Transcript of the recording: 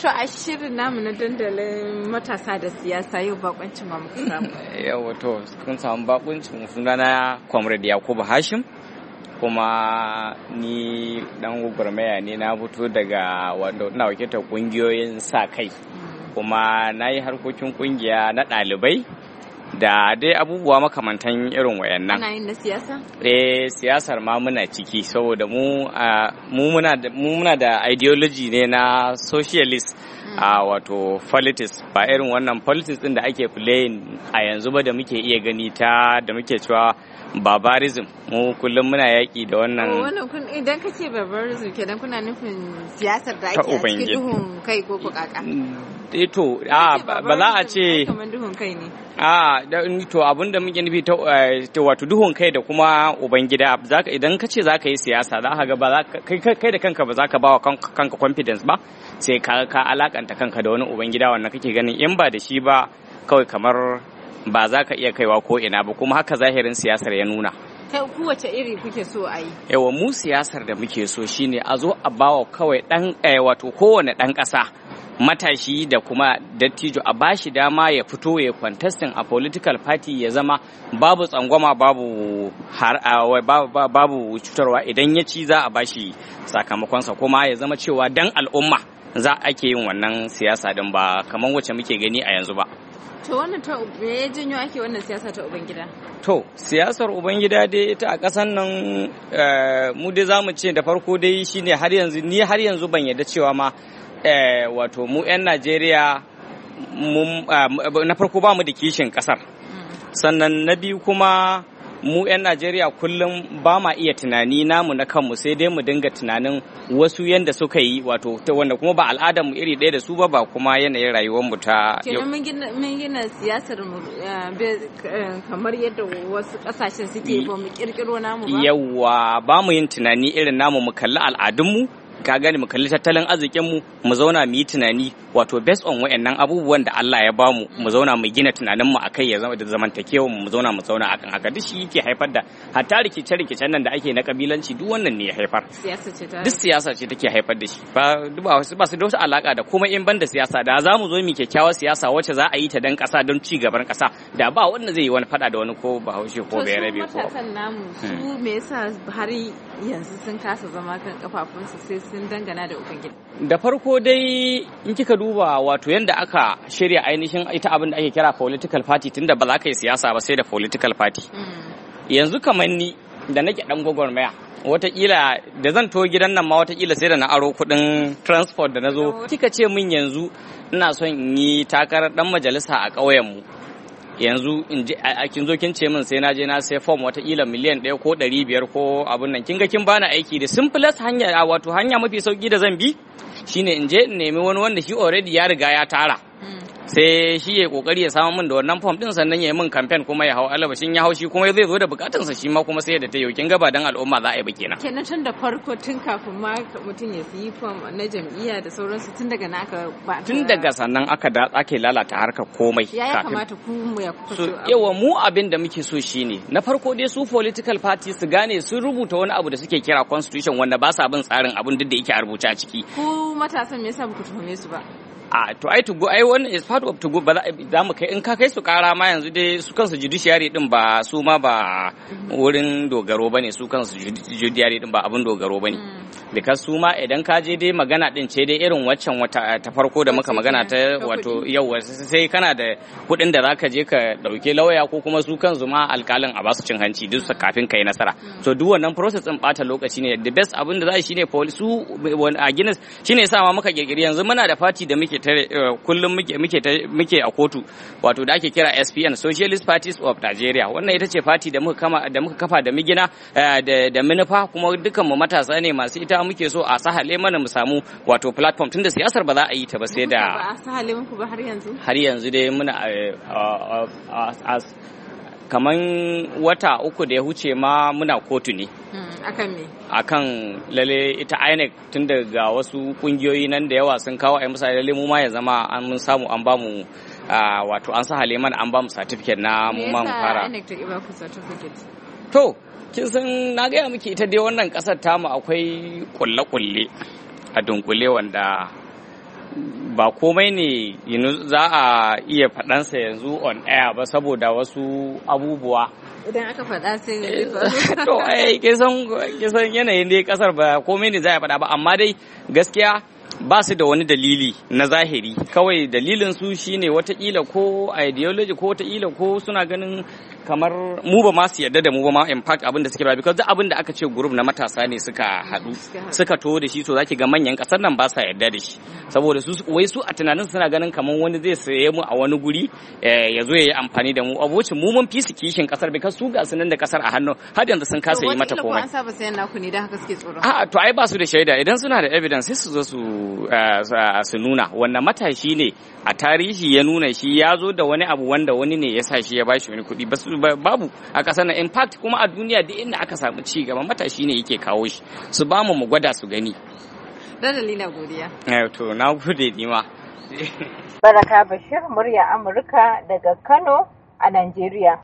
To a shirin namu na dandalin matasa da siyasa yau bakoncin ma muka samu. Yawa to kun samu bakoncin sunana Comrade Yakubu Hashim, kuma ni dan gwagwarmaya ne, na fito daga wanda ina wakiltar kungiyoyin sa kai, kuma na yi harkokin kungiya na ɗalibai da dai abubuwa makamantan irin wayannan. Ana yin na siyasa? Siyasar ma muna ciki saboda mu muna da ideology ne na socialist, wato politics, ba irin wannan politics din da ake playing a yanzu ba da muke iya gani ta da muke cewa barbarism. Mu kullum muna yaƙi da wannan. Idan ka ce barbarism kenan kuna nufin siyasar da ake a cikin duhun kai ko kaka? To ba za a ce kamar duhun kai ne. To abinda muke nufi ta wato duhun kai da kuma ubangida. Idan ka ce za ka yi siyasa, za ka ga kai da kanka ba za ka ba wa kanka confidence ba, sai ka alakanta kanka da wani ubangida wannan kake ganin in ba da shi ba kawai kamar ba za ka iya kaiwa ko ina ba, kuma haka zahirin siyasar ya nuna. Ku wace iri kuke so a yi? Yawa mu siyasar da muke so shine a zo a bawa kawai wato kowane ɗan ƙasa, matashi da kuma dattijo, a bashi dama ya fito ya contesting a political party, ya zama babu tsangwama, babu cutarwa. Idan ya ci za a bashi sakamakonsa, kuma ya zama cewa dan al'umma za ake yin wannan siyasa din, ba kamar wacce muke gani a yanzu ba. To wannan me ya janyo ake wannan siyasa ta ubangida? To siyasar ubangida dai ita a ƙasar nan mu dai zamu ce da farko dai shine har yanzu ban yarda cewa ma wato mu 'yan Najeriya na farko ba mu da kishin ƙasar, sannan na biyu kuma mu 'yan Najeriya kullum ba ma iya tunani namu na kanmu, sai dai mu dinga tunanin wasu yanda suka yi, wato wanda kuma ba al'adar mu iri ɗaya da su ba kuma yanayin rayuwar mu ta yau. Kenan mun gina siyasar mu kamar yadda wasu ƙasashen suke, ba mu kirkiro namu ba. Yawwa, ba mu yin tunani irin namu, mu kalli al'adun mu, ka gani, mu kalli tattalin arzikin mu zauna mu yi tunani, wato based on wayannan abubuwan da Allah ya bamu, mu zauna mu gina tunanin mu akai, ya zama da zamantakewa mu zauna akan haka. Duk shi yake haifar da hatta rikice-rikicen nan da ake na kabilanci, duk wannan ne ya haifar. Duk siyasa ce take haifar da shi, ba su da wata alaka da komai in ban da siyasa. Da za mu zo mu kyakkyawar siyasa wacce za a yi ta dan kasa, don ci gaban kasa, da ba wanda zai yi wani fada da wani ko Bahaushe ko Bayarabe ko. To namu su me yasa har yanzu sun kasa zama kan kafafunsu sai sun dangana da ubangiji? Da farko dai in kika duba wato yanda aka shirya ainihin ita abin da ake kira political party, tunda ba za ka yi siyasa ba sai da political party. Yanzu kamar ni da nake dan gwagwarmaya, watakila da zan to gidan nan ma watakila sai da na aro kuɗin transport da na zo. Kika ce min yanzu ina son in yi takarar dan majalisa a ƙauyen mu, yanzu kin zo kin ce min sai na je na sai form watakila miliyan 1 ko 500 ko abun nan, kin ga kin bani aiki da simplest hanya, wato hanya mafi sauki da zan bi shine in je in nemi wani wanda shi already ya riga ya tara, sai shi ya kokari ya samu min da wannan form din, sannan ya yi min campaign kuma ya hau alabashin ya hau shi kuma zai zo da bukatunsa shi ma kuma sai da ta yau. Kin ga ba dan al'umma za a yi ba kenan tun da farko, tun kafin ma mutum ya yi form na jam'iyya da sauransu, tun daga na aka ba tun daga sannan ake lalata harkar komai. Ya kamata ku mu ya kuka so yawa mu abin da muke so shine na farko dai su political parties su gane sun rubuta wani abu da suke kira constitution, wanda ba sa bin tsarin abin duk da yake a rubuce a ciki. Ku matasan me yasa ba ku tuhume su ba? To wannan is part of to go, ba za mu kai, in ka kai su kara ma yanzu dai su kansu judiciary din ba su ma ba wurin dogaro bane, su kansu judiciary din ba abin dogaro bane, because su ma idan ka je dai magana din ce dai irin waccan wata ta farko da muka magana ta wato yau sai kana da kuɗin da zaka je ka dauke lauya, ko kuma su kansu ma alƙalin a basu cin hanci duk kafin kai nasara. So duk wannan process din bata lokaci ne. The best abin da za shine su a Guinness shine yasa ma muka kirkiri, yanzu muna da party da muke kullum muke a kotu, wato da ake kira SPN, Socialist Parties of Nigeria. Wannan ita ce party da muka kafa da migina da manufa, kuma dukkan mu matasa ne masu ita. Muke so a sahale mana mu samu wato platform, tunda siyasar ba za a yi ta ba sai da ba a sahale muku ba har yanzu dai muna kaman wata 3 da ya huce ma muna kotu ne. Akan me? Akan lalle ita INEC, tun daga wasu kungiyoyi nan da yawa sun kawo musa lalle mu ma ya zama an mun samu an bamu wato an sa haleman an bamu certificate na mu ma mu fara. INEC ta ba ku certificate? To kin san na gaya miki ita dai wannan kasar tamu akwai kulle-kulle a dunkule wanda ba komai ne za a iya faɗansa yanzu on air ba saboda wasu abubuwa. Idan aka faɗa sai to kisan yanayin dai kasar ba komai ne za a faɗa ba, amma dai gaskiya ba su da wani dalili na zahiri, kawai dalilin su shine watakila ko ideology ko watakila ko suna ganin kamar mu ba ma su yarda da mu ba ma impact abin da suke ba, because duk abin da aka ce group na matasa ne suka haɗu suka to da shi, so zaki ga manyan kasar nan ba sa yarda da shi, saboda su wai su a tunanin suna ganin kamar wani zai saye mu a wani guri ya zo ya yi amfani da mu, abocin mu mun fi su kishin kasar, because su ga su nan da kasar a hannu har yanzu sun kasa yi mata komai. To an saba sayan naku ne da haka suke tsoro. A'a to ai ba su da shaida, idan suna da evidence sai su zo su nuna wannan matashi ne a tarihi ya nuna shi ya zo da wani abu wanda wani ne ya sa shi ya bashi wani kuɗi, babu a ƙasar nan. In fact kuma a duniya duk inda aka samu ci gaba matashi ne yake kawo shi, su ba mu gwada su gani. Da dalila godiya. To na gode ni ma. Baraka Bashir, murya Amurka daga Kano a Najeriya.